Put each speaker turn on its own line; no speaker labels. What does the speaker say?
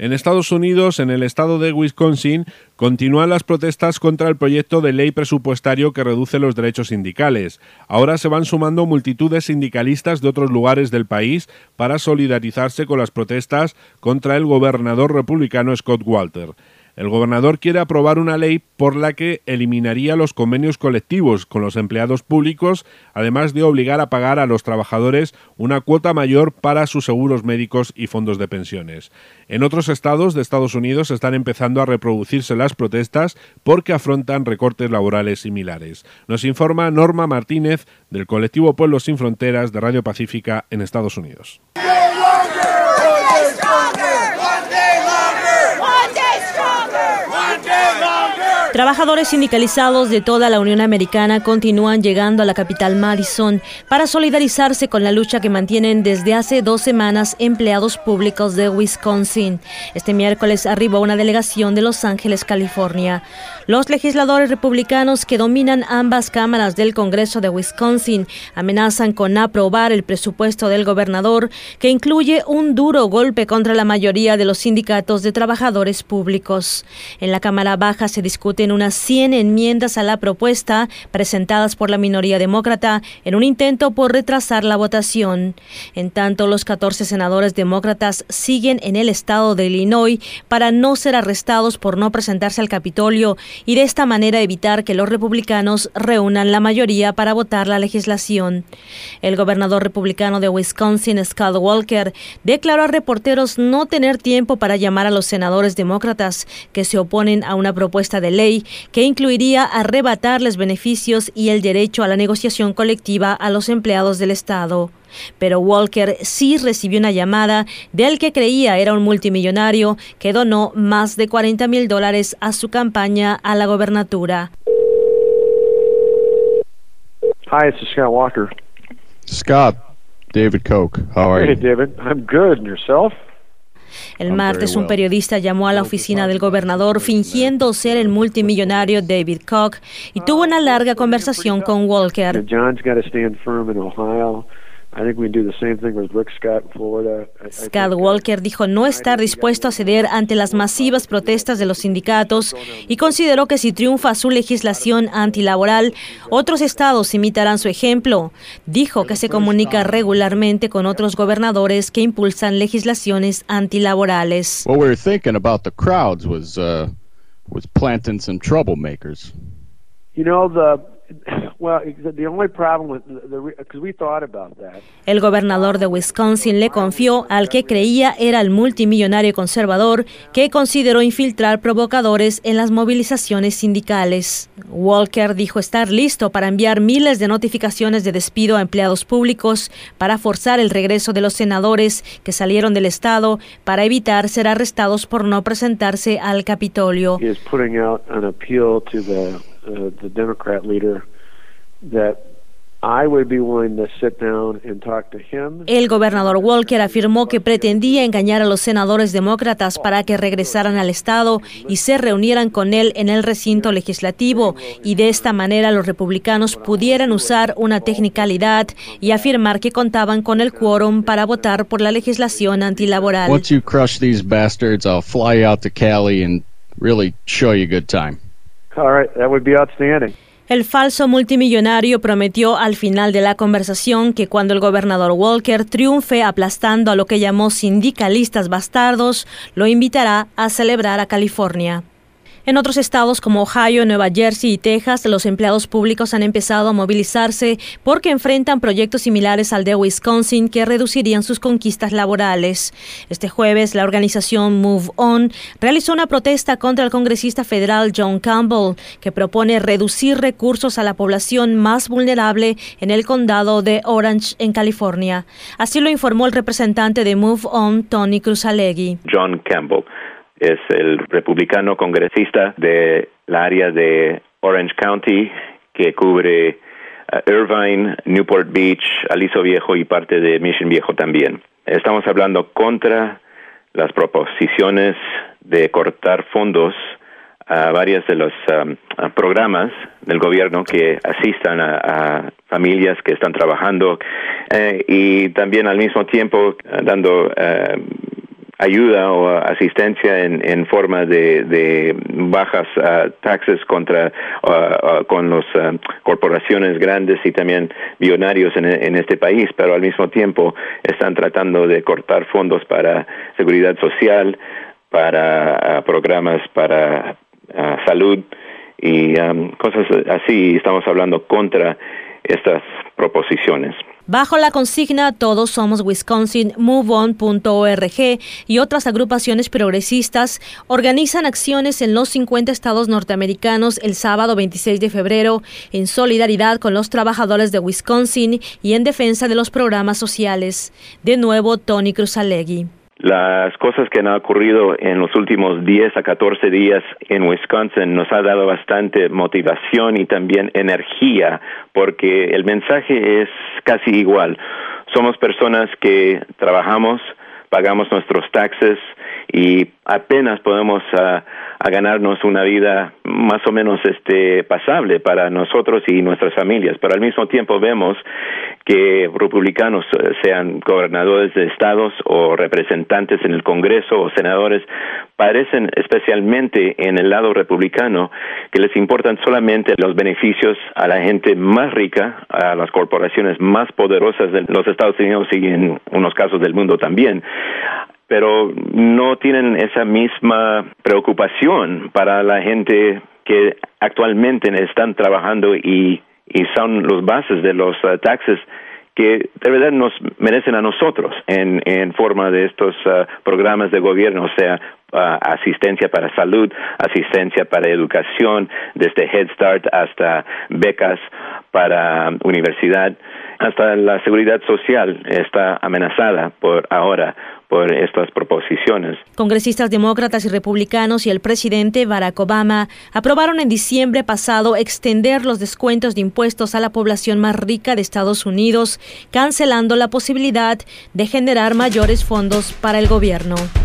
En Estados Unidos, en el estado de Wisconsin, continúan las protestas contra el proyecto de ley presupuestario que reduce los derechos sindicales. Ahora se van sumando multitudes sindicalistas de otros lugares del país para solidarizarse con las protestas contra el gobernador republicano Scott Walker. El gobernador quiere aprobar una ley por la que eliminaría los convenios colectivos con los empleados públicos, además de obligar a pagar a los trabajadores una cuota mayor para sus seguros médicos y fondos de pensiones. En otros estados de Estados Unidos están empezando a reproducirse las protestas porque afrontan recortes laborales similares. Nos informa Norma Martínez del colectivo Pueblos Sin Fronteras de Radio Pacífica en Estados Unidos.
Trabajadores sindicalizados de toda la Unión Americana continúan llegando a la capital Madison para solidarizarse con la lucha que mantienen desde hace 2 semanas empleados públicos de Wisconsin. Este miércoles arribó una delegación de Los Ángeles, California. Los legisladores republicanos que dominan ambas cámaras del Congreso de Wisconsin amenazan con aprobar el presupuesto del gobernador, que incluye un duro golpe contra la mayoría de los sindicatos de trabajadores públicos. En la Cámara Baja se discuten unas 100 enmiendas a la propuesta presentadas por la minoría demócrata en un intento por retrasar la votación. En tanto, los 14 senadores demócratas siguen en el estado de Illinois para no ser arrestados por no presentarse al Capitolio y de esta manera evitar que los republicanos reúnan la mayoría para votar la legislación. El gobernador republicano de Wisconsin, Scott Walker, declaró a reporteros no tener tiempo para llamar a los senadores demócratas que se oponen a una propuesta de ley que incluiría arrebatarles beneficios y el derecho a la negociación colectiva a los empleados del Estado. Pero Walker sí recibió una llamada del que creía era un multimillonario que donó más de $40,000 a su campaña a la gobernatura.
Hi, this is Scott Walker.
Scott, David Koch, how are you?
Hey, David. I'm good. And yourself?
El martes, un periodista llamó a la oficina del gobernador fingiendo ser el multimillonario David Koch y tuvo una larga conversación con Walker. Scott Walker dijo no estar dispuesto a ceder ante las masivas protestas de los sindicatos y consideró que si triunfa su legislación antilaboral, otros estados imitarán su ejemplo. Dijo que se comunica regularmente con otros gobernadores que impulsan legislaciones antilaborales.
What we were thinking about the crowds was planting some troublemakers.
You know, the only problem with because we thought about that.
El gobernador de Wisconsin le confió al que creía era el multimillonario conservador que consideró infiltrar provocadores en las movilizaciones sindicales. Walker dijo estar listo para enviar miles de notificaciones de despido a empleados públicos para forzar el regreso de los senadores que salieron del estado para evitar ser arrestados por no presentarse al Capitolio.
He is putting out an appeal to the Democrat leader that I would be willing to sit down and talk to him.
El gobernador Walker afirmó que pretendía engañar a los senadores demócratas para que regresaran al estado y se reunieran con él en el recinto legislativo y de esta manera los republicanos pudieran usar una technicalidad y afirmar que contaban con el quórum para votar por la legislación antilaboral.
Once you crush these bastards, I'll fly out to Cali and really show you a good time.
All right, that would be outstanding.
El falso multimillonario prometió al final de la conversación que cuando el gobernador Walker triunfe aplastando a lo que llamó sindicalistas bastardos, lo invitará a celebrar a California. En otros estados como Ohio, Nueva Jersey y Texas, los empleados públicos han empezado a movilizarse porque enfrentan proyectos similares al de Wisconsin que reducirían sus conquistas laborales. Este jueves, la organización Move On realizó una protesta contra el congresista federal John Campbell, que propone reducir recursos a la población más vulnerable en el condado de Orange, en California. Así lo informó el representante de Move On, Tony Cruzalegui.
John Campbell es el republicano congresista de la área de Orange County que cubre Irvine, Newport Beach, Aliso Viejo y parte de Mission Viejo también. Estamos hablando contra las proposiciones de cortar fondos a varios de los programas del gobierno que asistan a familias que están trabajando y también al mismo tiempo dando ayuda o asistencia en forma de bajas taxes con las corporaciones grandes y también billonarios en este país, pero al mismo tiempo están tratando de cortar fondos para seguridad social, para programas para salud y cosas así. Estamos hablando contra estas proposiciones.
Bajo la consigna Todos Somos Wisconsin, MoveOn.org y otras agrupaciones progresistas organizan acciones en los 50 estados norteamericanos el sábado 26 de febrero en solidaridad con los trabajadores de Wisconsin y en defensa de los programas sociales. De nuevo, Tony Cruzalegui.
Las cosas que han ocurrido en los últimos 10 a 14 días en Wisconsin nos ha dado bastante motivación y también energía, porque el mensaje es casi igual. Somos personas que trabajamos, pagamos nuestros taxes y apenas podemos a ganarnos una vida más o menos pasable para nosotros y nuestras familias, pero al mismo tiempo vemos que republicanos, sean gobernadores de estados o representantes en el Congreso o senadores, parecen especialmente en el lado republicano que les importan solamente los beneficios a la gente más rica, a las corporaciones más poderosas de los Estados Unidos y en unos casos del mundo también, pero no tienen esa misma preocupación para la gente que actualmente están trabajando y son los bases de los taxes que de verdad nos merecen a nosotros en forma de estos programas de gobierno, o sea, asistencia para salud, asistencia para educación, desde Head Start hasta becas para universidad, hasta la seguridad social está amenazada por estas proposiciones.
Congresistas demócratas y republicanos y el presidente Barack Obama aprobaron en diciembre pasado extender los descuentos de impuestos a la población más rica de Estados Unidos, cancelando la posibilidad de generar mayores fondos para el gobierno.